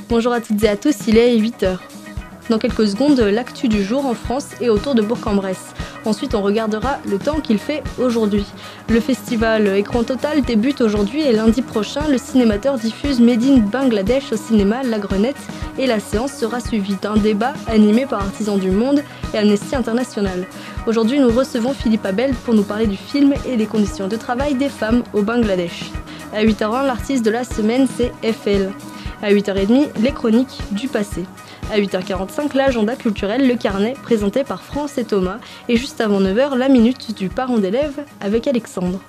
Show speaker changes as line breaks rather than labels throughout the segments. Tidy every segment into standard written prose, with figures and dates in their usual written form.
Bonjour à toutes et à tous, il est 8h. Dans quelques secondes, l'actu du jour en France et autour de Bourg-en-Bresse. Ensuite, on regardera le temps qu'il fait aujourd'hui. Le festival Écran Total débute aujourd'hui et lundi prochain, le cinémateur diffuse Made in Bangladesh au cinéma La Grenette et la séance sera suivie d'un débat animé par Artisans du Monde et Amnesty International. Aujourd'hui, nous recevons Philippe Abel pour nous parler du film et des conditions de travail des femmes au Bangladesh. À 8h01, l'artiste de la semaine, c'est FL. À 8h30, les chroniques du passé. À 8h45, l'agenda culturel Le Carnet, présenté par France et Thomas. Et juste avant 9h, la minute du parent d'élève avec Alexandre.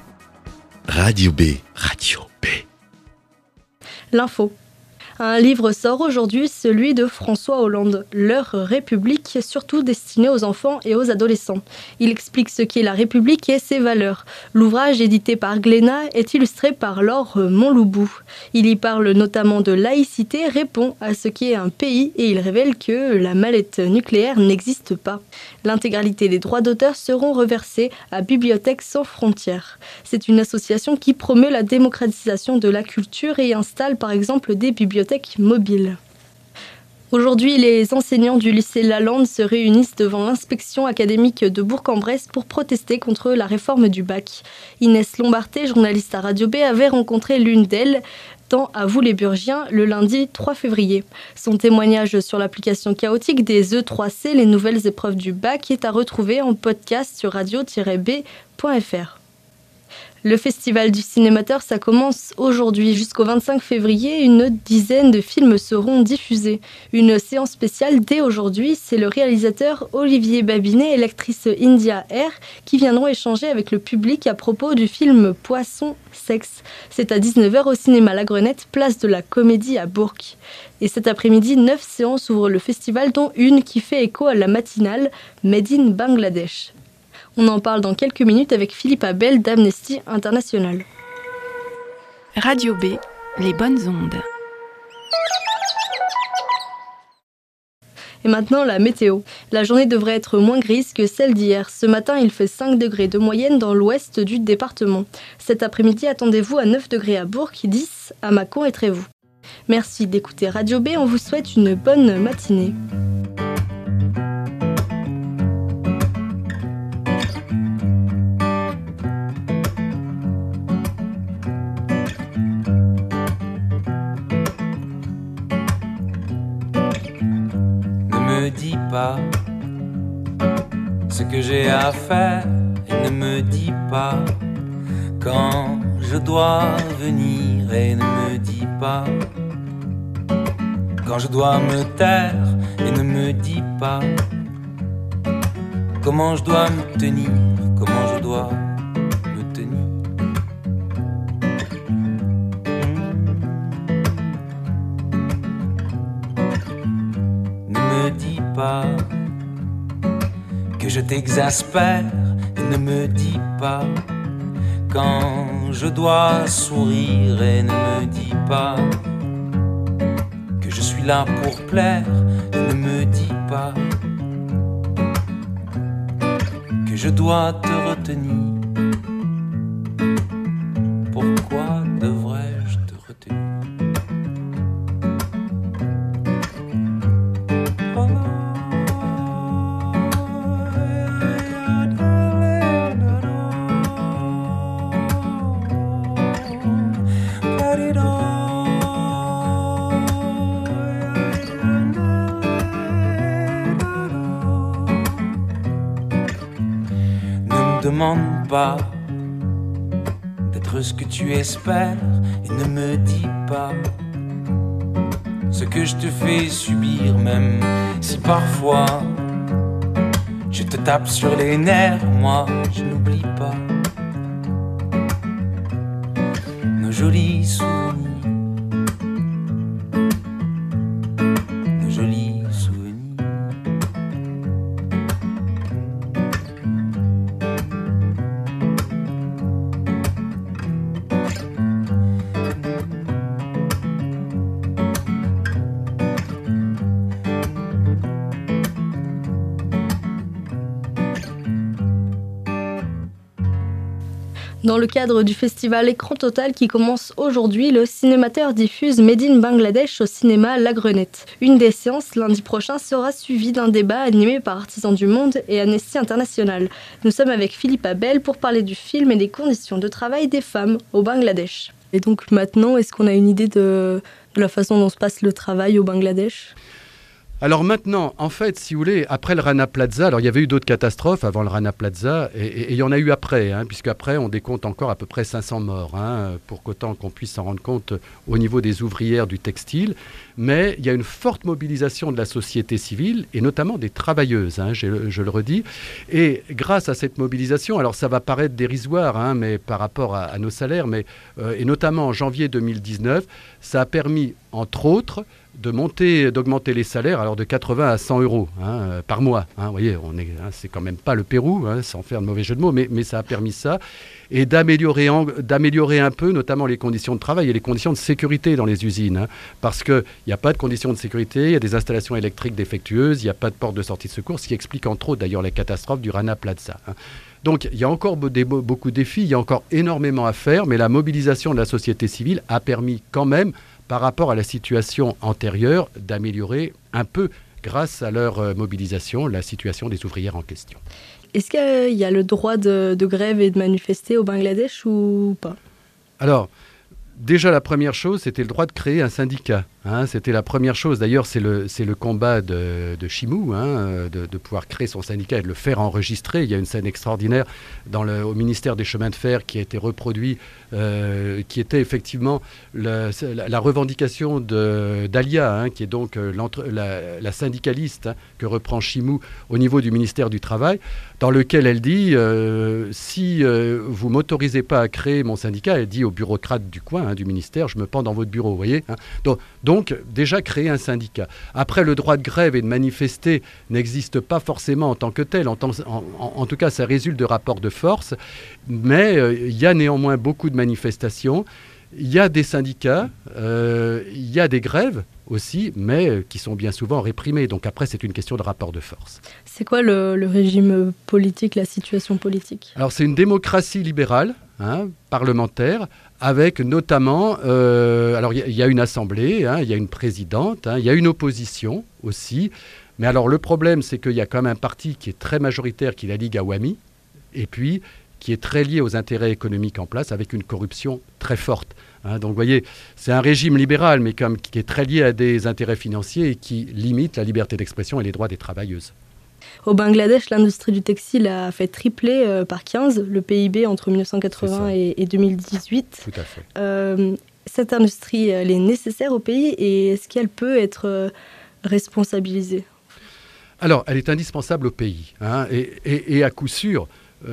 Radio B. Radio B.
L'info. Un livre sort aujourd'hui, celui de François Hollande, Leur République, surtout destiné aux enfants et aux adolescents. Il explique ce qu'est la République et ses valeurs. L'ouvrage, édité par Glénat, est illustré par Laure Montloubou. Il y parle notamment de laïcité, répond à ce qu'est un pays et il révèle que la mallette nucléaire n'existe pas. L'intégralité des droits d'auteur seront reversés à Bibliothèques sans frontières. C'est une association qui promeut la démocratisation de la culture et installe par exemple des bibliothèques mobiles. Aujourd'hui, les enseignants du lycée Lalande se réunissent devant l'inspection académique de Bourg-en-Bresse pour protester contre la réforme du bac. Inès Lombarté, journaliste à Radio B, avait rencontré l'une d'elles dans À vous les Burgiens le lundi 3 février. Son témoignage sur l'application chaotique des E3C, les nouvelles épreuves du bac, est à retrouver en podcast sur radio-b.fr. Le festival du cinémateur, ça commence aujourd'hui. Jusqu'au 25 février, une dizaine de films seront diffusés. Une séance spéciale dès aujourd'hui, c'est le réalisateur Olivier Babinet et l'actrice India R qui viendront échanger avec le public à propos du film Poisson Sexe. C'est à 19h au cinéma La Grenette, place de la Comédie à Bourg. Et cet après-midi, 9 séances ouvrent le festival, dont une qui fait écho à la matinale Made in Bangladesh. On en parle dans quelques minutes avec Philippe Abel d'Amnesty International.
Radio B, les bonnes ondes.
Et maintenant, la météo. La journée devrait être moins grise que celle d'hier. Ce matin, il fait 5 degrés de moyenne dans l'ouest du département. Cet après-midi, attendez-vous à 9 degrés à Bourg, 10 à Mâcon et Trévoux. Merci d'écouter Radio B, on vous souhaite une bonne matinée.
Ne me dis pas ce que j'ai à faire et ne me dis pas quand je dois venir et ne me dis pas quand je dois me taire et ne me dis pas comment je dois me tenir, comment je dois me tenir. Ne me dis pas que je t'exaspère et ne me dis pas quand je dois sourire et ne me dis pas que je suis là pour plaire et ne me dis pas que je dois te retenir. Pourquoi devrais-je te retenir? Ne demande pas d'être ce que tu espères et ne me dis pas ce que je te fais subir, même si parfois je te tape sur les nerfs. Moi je n'oublie pas nos jolis souvenirs, nos jolis souvenirs.
Dans le cadre du festival Écran Total qui commence aujourd'hui, le cinémateur diffuse Made in Bangladesh au cinéma La Grenette. Une des séances lundi prochain sera suivie d'un débat animé par Artisans du Monde et Amnesty International. Nous sommes avec Philippe Abel pour parler du film et des conditions de travail des femmes au Bangladesh. Et donc maintenant, est-ce qu'on a une idée de la façon dont se passe le travail au Bangladesh ?
Alors maintenant, en fait, si vous voulez, après le Rana Plaza, alors il y avait eu d'autres catastrophes avant le Rana Plaza, et il y en a eu après, puisque après on décompte encore à peu près 500 morts, pour qu'autant qu'on puisse s'en rendre compte au niveau des ouvrières du textile. Mais il y a une forte mobilisation de la société civile, et notamment des travailleuses, je le redis. Et grâce à cette mobilisation, alors ça va paraître dérisoire, mais par rapport à nos salaires, et notamment en janvier 2019, ça a permis, entre autres, d'augmenter les salaires alors de 80 à 100 euros par mois. Vous voyez, c'est quand même pas le Pérou, sans faire de mauvais jeu de mots, mais ça a permis ça. Et d'améliorer un peu, notamment les conditions de travail et les conditions de sécurité dans les usines. Parce qu'il n'y a pas de conditions de sécurité, il y a des installations électriques défectueuses, il n'y a pas de porte de sortie de secours, ce qui explique entre autres d'ailleurs la catastrophe du Rana Plaza. Donc il y a encore beaucoup de défis, il y a encore énormément à faire, mais la mobilisation de la société civile a permis quand même, par rapport à la situation antérieure, d'améliorer un peu, grâce à leur mobilisation, la situation des ouvrières en question.
Est-ce qu'il y a le droit de grève et de manifester au Bangladesh ou pas ? Alors,
déjà la première chose, c'était le droit de créer un syndicat. C'était la première chose. D'ailleurs, c'est le combat de Chimou, de pouvoir créer son syndicat et de le faire enregistrer. Il y a une scène extraordinaire au ministère des Chemins de Fer qui a été reproduit, qui était effectivement la revendication d'Alia, qui est donc la syndicaliste que reprend Chimou au niveau du ministère du Travail, dans lequel elle dit si vous ne m'autorisez pas à créer mon syndicat, elle dit aux bureaucrates du coin, du ministère, je me pends dans votre bureau, vous voyez. Donc, déjà créer un syndicat. Après, le droit de grève et de manifester n'existe pas forcément en tant que tel. En tout cas, ça résulte de rapports de force. Mais il y a néanmoins beaucoup de manifestations. Il y a des syndicats, il y a des grèves aussi, mais qui sont bien souvent réprimées. Donc après, c'est une question de rapport de force.
C'est quoi le régime politique, la situation politique ?
Alors, c'est une démocratie libérale, parlementaire, avec notamment, alors il y a une assemblée, il y a une présidente, il y a une opposition aussi. Mais alors le problème, c'est qu'il y a quand même un parti qui est très majoritaire, qui est la Ligue Awami, et puis qui est très lié aux intérêts économiques en place, avec une corruption très forte. Donc vous voyez, c'est un régime libéral, mais qui est très lié à des intérêts financiers et qui limite la liberté d'expression et les droits des travailleuses.
Au Bangladesh, l'industrie du textile a fait tripler par 15 le PIB entre 1980 et 2018.
Tout à fait.
Cette industrie, elle est nécessaire au pays et est-ce qu'elle peut être responsabilisée ?
Alors, elle est indispensable au pays. Et à coup sûr,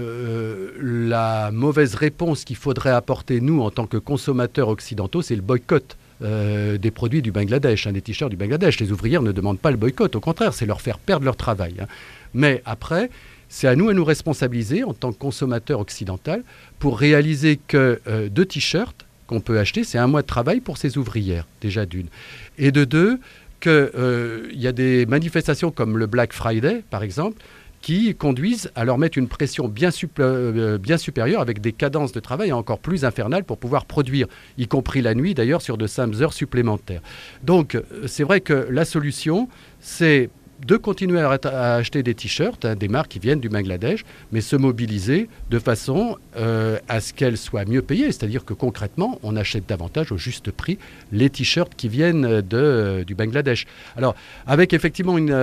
la mauvaise réponse qu'il faudrait apporter, nous, en tant que consommateurs occidentaux, c'est le boycott des produits du Bangladesh, des t-shirts du Bangladesh. Les ouvrières ne demandent pas le boycott, au contraire, c'est leur faire perdre leur travail. Mais après, c'est à nous responsabiliser en tant que consommateurs occidentaux pour réaliser que 2 t-shirts qu'on peut acheter, c'est 1 mois de travail pour ces ouvrières, déjà d'une. Et de 2, qu'il y a des manifestations comme le Black Friday, par exemple, qui conduisent à leur mettre une pression bien supérieure, avec des cadences de travail encore plus infernales pour pouvoir produire, y compris la nuit d'ailleurs, sur de simples heures supplémentaires. Donc c'est vrai que la solution, c'est de continuer à acheter des t-shirts, des marques qui viennent du Bangladesh, mais se mobiliser de façon à ce qu'elles soient mieux payées. C'est-à-dire que concrètement, on achète davantage au juste prix les t-shirts qui viennent du Bangladesh. Alors, avec effectivement une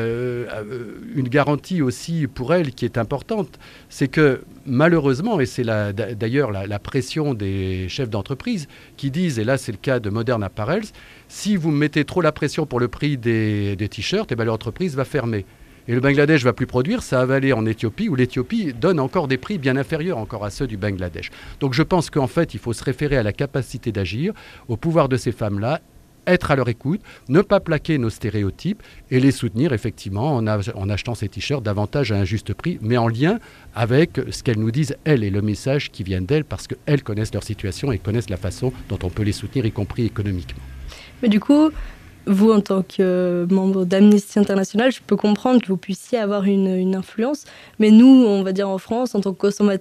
garantie aussi pour elles qui est importante, c'est que malheureusement, et c'est d'ailleurs la pression des chefs d'entreprise qui disent, et là c'est le cas de Modern Apparel, si vous mettez trop la pression pour le prix des t-shirts, l'entreprise va fermer. Et le Bangladesh ne va plus produire, ça va aller en Éthiopie, où l'Éthiopie donne encore des prix bien inférieurs encore à ceux du Bangladesh. Donc je pense qu'en fait, il faut se référer à la capacité d'agir, au pouvoir de ces femmes-là, être à leur écoute, ne pas plaquer nos stéréotypes et les soutenir effectivement en achetant ces t-shirts davantage à un juste prix, mais en lien avec ce qu'elles nous disent, elles, et le message qui vient d'elles, parce qu'elles connaissent leur situation et connaissent la façon dont on peut les soutenir, y compris économiquement.
Mais du coup, vous, en tant que membre d'Amnesty International, je peux comprendre que vous puissiez avoir une influence. Mais nous, on va dire en France, en tant que consommateurs,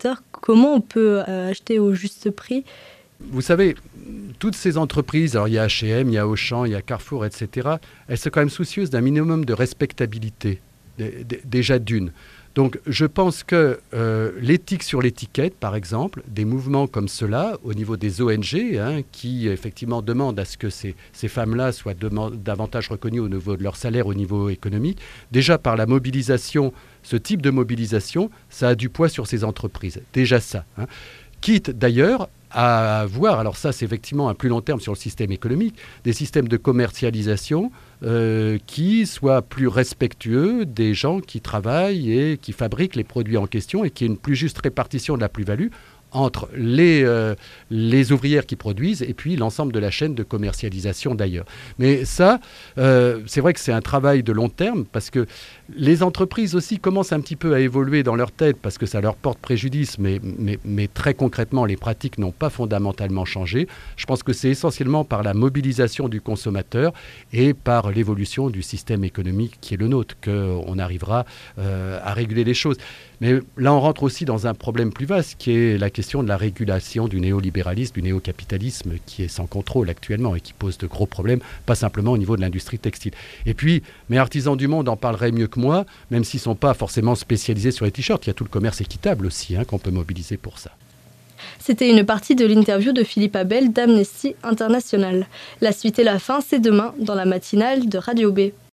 comment on peut acheter au juste prix ?
Vous savez, toutes ces entreprises, alors il y a H&M, il y a Auchan, il y a Carrefour, etc., elles sont quand même soucieuses d'un minimum de respectabilité, déjà d'une. Donc je pense que l'éthique sur l'étiquette, par exemple, des mouvements comme ceux-là, au niveau des ONG, qui effectivement demandent à ce que ces femmes-là soient davantage reconnues au niveau de leur salaire, au niveau économique, déjà par la mobilisation, ce type de mobilisation, ça a du poids sur ces entreprises. Déjà ça. Quitte d'ailleurs à voir, alors ça c'est effectivement un plus long terme sur le système économique, des systèmes de commercialisation qui soient plus respectueux des gens qui travaillent et qui fabriquent les produits en question et qui aient une plus juste répartition de la plus-value entre les ouvrières qui produisent et puis l'ensemble de la chaîne de commercialisation d'ailleurs. Mais ça, c'est vrai que c'est un travail de long terme parce que les entreprises aussi commencent un petit peu à évoluer dans leur tête parce que ça leur porte préjudice, mais très concrètement, les pratiques n'ont pas fondamentalement changé. Je pense que c'est essentiellement par la mobilisation du consommateur et par l'évolution du système économique qui est le nôtre qu'on arrivera à réguler les choses. Mais là, on rentre aussi dans un problème plus vaste qui est la question de la régulation du néolibéralisme, du néocapitalisme qui est sans contrôle actuellement et qui pose de gros problèmes, pas simplement au niveau de l'industrie textile. Et puis, mes artisans du monde en parleraient mieux que moi, même s'ils ne sont pas forcément spécialisés sur les t-shirts. Il y a tout le commerce équitable aussi qu'on peut mobiliser pour ça.
C'était une partie de l'interview de Philippe Abel d'Amnesty International. La suite et la fin, c'est demain dans la matinale de Radio B.